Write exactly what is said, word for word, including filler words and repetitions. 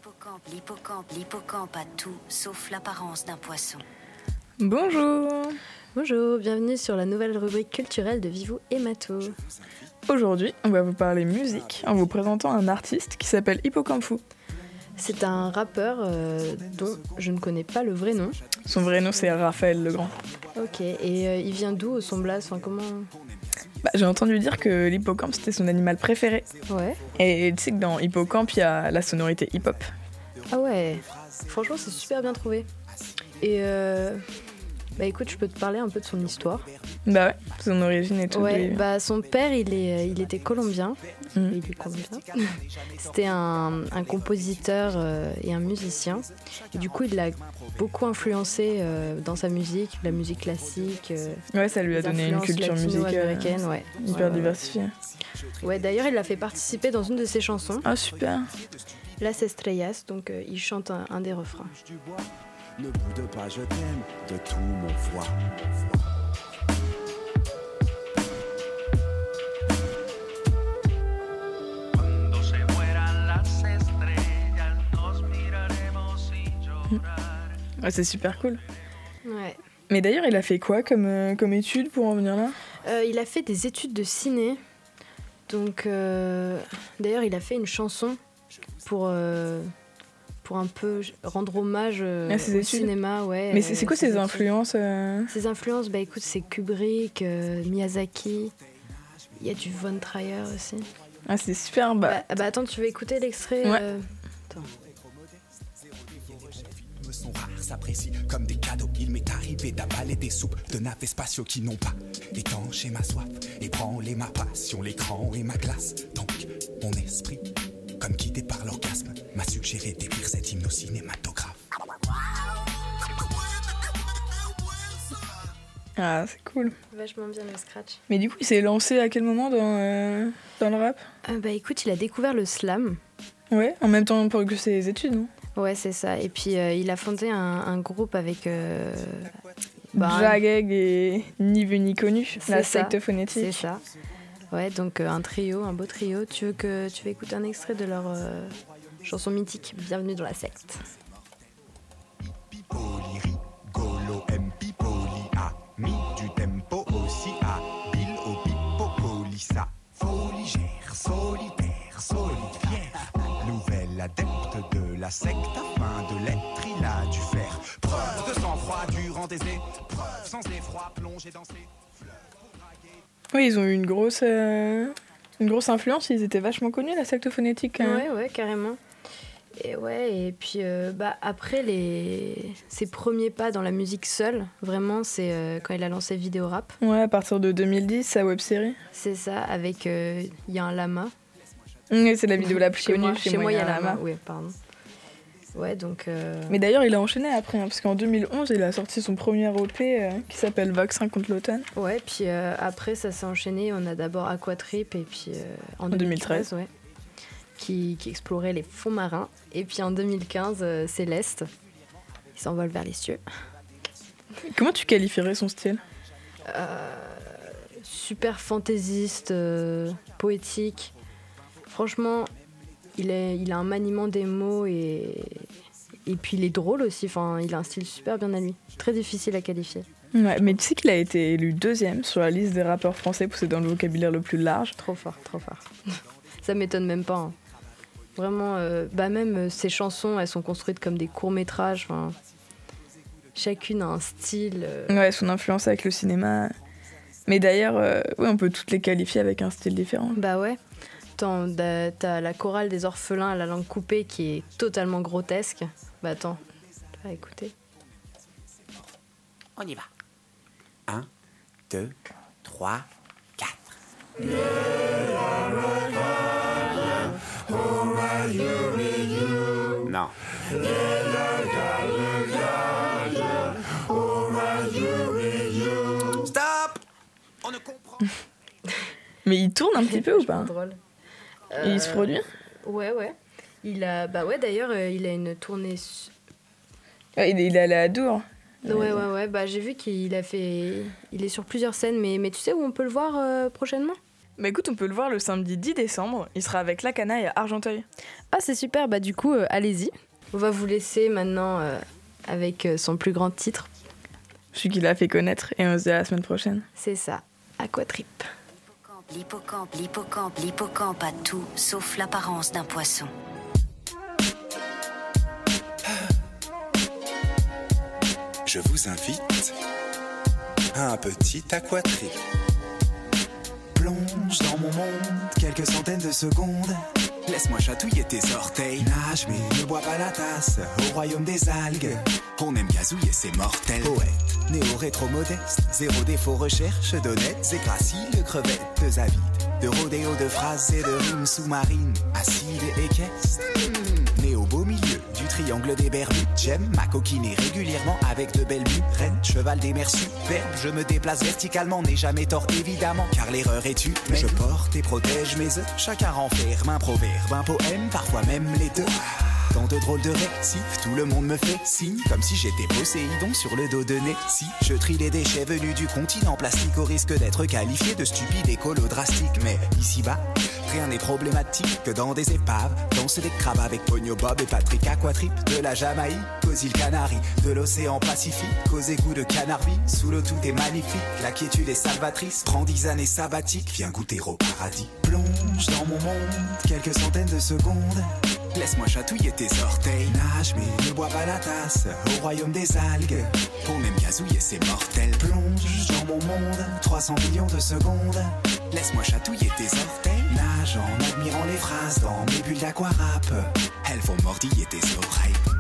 L'hippocampe, l'hippocampe, l'hippocampe a tout, sauf l'apparence d'un poisson. Bonjour. Bonjour, bienvenue sur la nouvelle rubrique culturelle de Vivou et Mato. Aujourd'hui, on va vous parler musique en vous présentant un artiste qui s'appelle Hippocampe Fou. C'est un rappeur euh, dont je ne connais pas le vrai nom. Son vrai nom, c'est Raphaël Legrand. Ok, et euh, il vient d'où, son blaze, enfin, comment... Bah, j'ai entendu dire que l'hippocampe, c'était son animal préféré. Ouais. Et tu sais que dans Hippocampe, il y a la sonorité hip-hop. Ah ouais, franchement, c'est super bien trouvé. Et euh... bah écoute, je peux te parler un peu de son histoire. Bah ouais, son origine et tout. Ouais, lui. bah son père, il, est, il était colombien. Mmh. Il est colombien. C'était un, un compositeur euh, et un musicien. Et du coup, il l'a beaucoup influencé euh, dans sa musique, la musique classique. Euh, Ouais, ça lui a les donné une influences culture musicale latino-américaine, ouais. hyper Ouais, diversifiée. Ouais, d'ailleurs, il l'a fait participer dans une de ses chansons, Ah, super. Las Estrellas, donc euh, il chante un, un des refrains. Ne boude pas, je t'aime de tout mon foie. Ouais, c'est super cool. Ouais. Mais d'ailleurs, il a fait quoi comme, euh, comme étude pour en venir là ? Euh, il a fait des études de ciné. Donc, euh, d'ailleurs, il a fait une chanson pour, euh, pour un peu rendre hommage euh, Ah, ses au études. cinéma. Ouais, Mais c'est, c'est quoi ses ses études. influences euh Ses influences, bah écoute, c'est Kubrick, euh, Miyazaki. Il y a du Von Trier aussi. Ah, c'est super. Bah, Bah, bah attends, tu veux écouter l'extrait Ouais. euh, Attends. Me sont rares, s'apprécient comme des cadeaux. Il m'est arrivé d'avaler des soupes de nappes spatiaux qui n'ont pas étanché ma soif, ébranlé ma passion, l'écran et ma glace. Donc, mon esprit, comme guidé par l'orgasme, m'a suggéré d'écrire cet hymne au cinématographe. ah, c'est cool. Vachement bien le scratch. Mais du coup, il s'est lancé à quel moment dans, euh, dans le rap ? Euh, bah écoute, il a découvert le slam. Ouais, en même temps pour que ses études, non ? Ouais, c'est ça. Et puis, euh, il a fondé un, un groupe avec... Euh, bah, Jageg et Ni vu ni connu, C'est la ça, secte phonétique. c'est ça. Ouais, donc euh, un trio, un beau trio. Tu veux, que, tu veux écouter un extrait de leur euh, chanson mythique, Bienvenue dans la secte. Pipoli, rigolo, aime pipoli, a mis du tempo aussi, a Bill au pipopoli, sa foligère, solitaire, solide, fière, nouvelle adepte de la secte, afin de l'être, il a dû faire preuve de sang-froid durant des épreuves, sans effroi, plonger dans ses fleuves. Oui, ils ont eu une grosse, euh, une grosse influence, ils étaient vachement connus, la secte phonétique. Hein. Ouais, ouais, carrément. Et ouais, et puis euh, bah, après les... ses premiers pas dans la musique seule, vraiment, c'est euh, quand il a lancé Vidéo Rap. Ouais, à partir de deux mille dix, sa web-série. C'est ça, avec Il euh, y a un lama. Oui, c'est la vidéo la plus Chez connue. moi, Chez moi, il y a un lama. Oui, pardon. Ouais, donc... Euh... Mais d'ailleurs, il a enchaîné après, hein, parce qu'en deux mille onze, il a sorti son premier E P euh, qui s'appelle Vaccin contre l'automne. Ouais, puis euh, après, ça s'est enchaîné. On a d'abord Aquatrip, et puis euh, en, En deux deux mille mille treize. ouais, qui, qui explorait les fonds marins. Et puis en deux mille quinze, euh, Céleste. Il s'envole vers les cieux. Comment tu qualifierais son style ? Euh, super fantaisiste, euh, poétique. Franchement, il, est, il a un maniement des mots et, et puis il est drôle aussi. Enfin, il a un style super bien à lui. Très difficile à qualifier. Ouais, mais tu sais qu'il a été élu deuxième sur la liste des rappeurs français poussés dans le vocabulaire le plus large. Trop fort, trop fort. Ça m'étonne même pas. Hein. Vraiment, euh, bah même euh, ses chansons, elles sont construites comme des courts-métrages. Enfin, chacune a un style. Euh... Ouais, son influence avec le cinéma. Mais d'ailleurs, euh, ouais, on peut toutes les qualifier avec un style différent. Bah ouais. Attends, t'as la chorale des orphelins à la langue coupée qui est totalement grotesque. Bah attends, tu vas écouter. On y va. Un, deux, trois, quatre. Non. Stop! On ne comprend. Mais il tourne un petit peu ou pas ? Drôle. Et il se produit ? Ouais, ouais. Il a, bah ouais, d'ailleurs, euh, il a une tournée. Su- Ouais, il, est- il est allé à Dour. Ouais, ouais, ouais. Bah j'ai vu qu'il a fait, il est sur plusieurs scènes, mais mais tu sais où on peut le voir euh, prochainement ? Bah écoute, on peut le voir le samedi dix décembre. Il sera avec La Canaille à Argenteuil. Ah, c'est super, bah du coup, euh, allez-y. On va vous laisser maintenant euh, avec euh, son plus grand titre. Celui qui l'a fait connaître et on se dit à la semaine prochaine. C'est ça, Aquatrip. L'hippocampe, l'hippocampe, l'hippocampe a tout sauf l'apparence d'un poisson. Je vous invite à un petit aquatrip. Plonge dans mon monde quelques centaines de secondes. Laisse-moi chatouiller tes orteils. Nage mais ne bois pas la tasse. Au royaume des algues, on aime gazouiller, c'est mortel. Poète, néo-rétro-modeste, zéro défaut, recherche d'honnêtes et graciles crevettes de zavides, de rodéo, de phrases et de rimes sous-marines, acides et équestres. Mmh. Né au beau milieu du triangle des Bermudes, j'aime m'acoquiner régulièrement avec de belles murettes. Cheval des mers superbes, je me déplace verticalement, n'ai jamais tort évidemment, car l'erreur est humaine. Je porte et protège mes œufs, chacun renferme un proverbe, un poème, parfois même les deux. Dans de drôles de récifs, tout le monde me fait signe, comme si j'étais Poséidon sur le dos de Nessie. Je trie les déchets venus du continent plastique au risque d'être qualifié de stupide écolo drastique. Mais ici-bas, rien n'est problématique que dans des épaves dansent des crabes avec Pogno Bob et Patrick Aquatrip. De la Jamaïque aux îles Canaries, de l'océan Pacifique aux égouts de Canarvie. Sous l'eau tout est magnifique, la quiétude est salvatrice. Prends dix années sabbatiques, viens goûter au paradis. Plonge dans mon monde quelques centaines de secondes. Laisse-moi chatouiller tes orteils. Nage mais ne bois pas la tasse. Au royaume des algues, on aime gazouiller, c'est mortel. Plonge dans mon monde trois cents millions de secondes. Laisse-moi chatouiller tes orteils. Nage en admirant les phrases dans mes bulles d'aquarap. Elles vont mordiller tes oreilles.